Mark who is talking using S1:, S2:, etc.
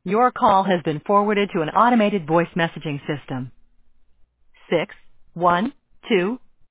S1: Your call has been forwarded to an automated voice messaging system. 612